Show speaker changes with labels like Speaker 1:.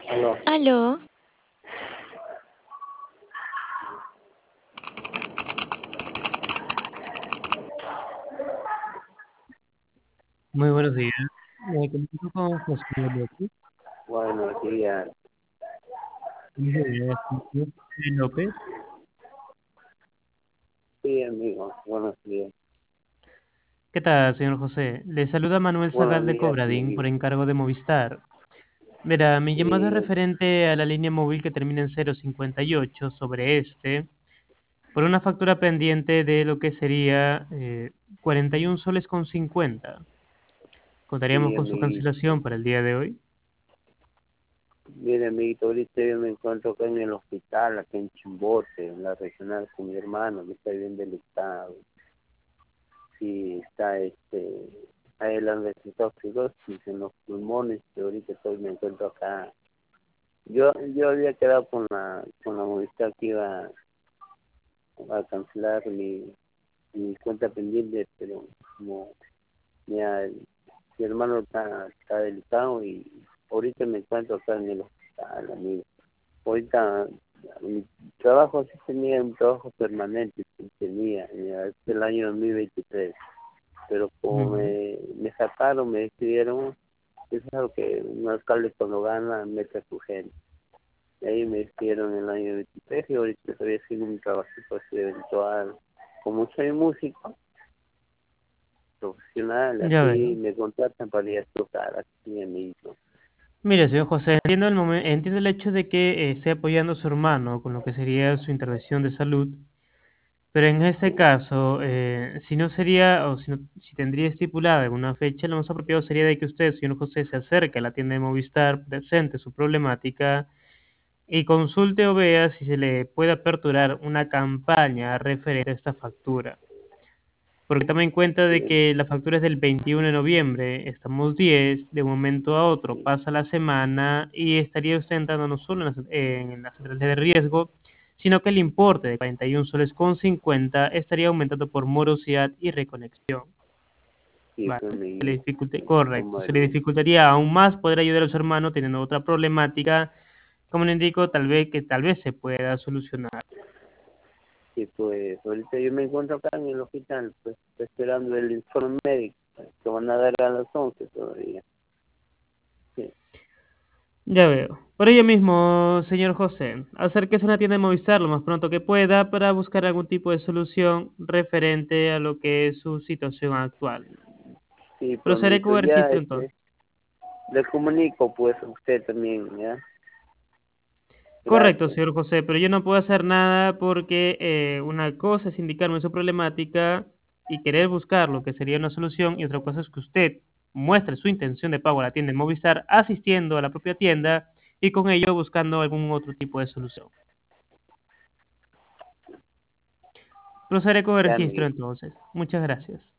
Speaker 1: Aló,
Speaker 2: Aló,
Speaker 3: Muy buenos días. Comunico con José López.
Speaker 1: buenos días.
Speaker 3: Buenos días, señor José López.
Speaker 1: Sí, amigo, buenos días.
Speaker 3: ¿Qué tal, señor José? Le saluda Manuel
Speaker 1: Buenos
Speaker 3: Zagal de
Speaker 1: días,
Speaker 3: Cobradín por
Speaker 1: amigo.
Speaker 3: encargo de Movistar. Verá, mi llamada es
Speaker 1: Sí,
Speaker 3: referente a la línea móvil que termina en 058 sobre por una factura pendiente de lo que sería 41 soles con 50. ¿Contaríamos
Speaker 1: sí,
Speaker 3: con su
Speaker 1: amiguito.
Speaker 3: cancelación para el día de hoy?
Speaker 1: Mire, amiguito, ahorita yo me encuentro acá en el hospital, aquí en Chimbote, en la regional con mi hermano, que está bien delicado. Sí, está, ahí le han detectado cirrosis en los pulmones, y ahorita me encuentro acá. Yo había quedado con la Movistar que iba a cancelar mi cuenta pendiente, pero como ya mi hermano está delicado y ahorita me encuentro acá en el hospital, amigo. Ahorita mi trabajo sí tenía un trabajo permanente, sí tenía, ya, es el año 2023, pero como
Speaker 3: Ujú.
Speaker 1: me sacaron, me despidieron, eso es algo que un alcalde cuando gana mete a su gente. Y ahí me despidieron en el año 23 y ahorita estoy haciendo un trabajito así eventual. Como soy músico profesional,
Speaker 3: Ya
Speaker 1: así
Speaker 3: veo.
Speaker 1: me contratan para ir a tocar aquí en mi hijo.
Speaker 3: Mire, señor José, entiendo el hecho de que esté apoyando a su hermano con lo que sería su intervención de salud. Pero en este
Speaker 1: Sí,
Speaker 3: caso, si no sería, o si, si tendría estipulada alguna fecha, lo más apropiado sería de que usted, señor José, se acerque a la tienda de Movistar, presente su problemática y consulte o vea si se le puede aperturar una campaña referente a esta factura. Porque tome en cuenta de
Speaker 1: sí,
Speaker 3: que la factura es del 21 de noviembre, estamos 10, de un momento a otro
Speaker 1: sí,
Speaker 3: pasa la semana y estaría usted entrando no solo en las centrales de riesgo, sino que el importe de 41 soles con 50 estaría aumentando por morosidad y reconexión.
Speaker 1: sí,
Speaker 3: Vale,
Speaker 1: fue
Speaker 3: se le
Speaker 1: mi
Speaker 3: correcto, se le
Speaker 1: tomaría.
Speaker 3: dificultaría aún más poder ayudar a su hermano teniendo otra problemática, como le indico, tal vez se pueda solucionar.
Speaker 1: Sí, pues ahorita yo me encuentro acá en el hospital, pues esperando el informe médico, que van a dar a las 11 todavía. Sí,
Speaker 3: Ya veo. Por ello mismo, señor José, acérquese a una tienda de Movistar lo más pronto que pueda para buscar algún tipo de solución referente a lo que es su situación actual.
Speaker 1: sí, pues
Speaker 3: Procederé
Speaker 1: amiguito,
Speaker 3: con el
Speaker 1: ya
Speaker 3: registro entonces.
Speaker 1: le comunico pues a usted también, ¿ya?
Speaker 3: Correcto,
Speaker 1: Gracias.
Speaker 3: señor José, pero yo no puedo hacer nada porque una cosa es indicarme su problemática y querer buscar lo que sería una solución y otra cosa es que usted muestre su intención de pago a la tienda de Movistar asistiendo a la propia tienda y con ello buscando algún otro tipo de solución. Procederé con el
Speaker 1: Ya,
Speaker 3: registro
Speaker 1: amiguito.
Speaker 3: entonces. Muchas gracias.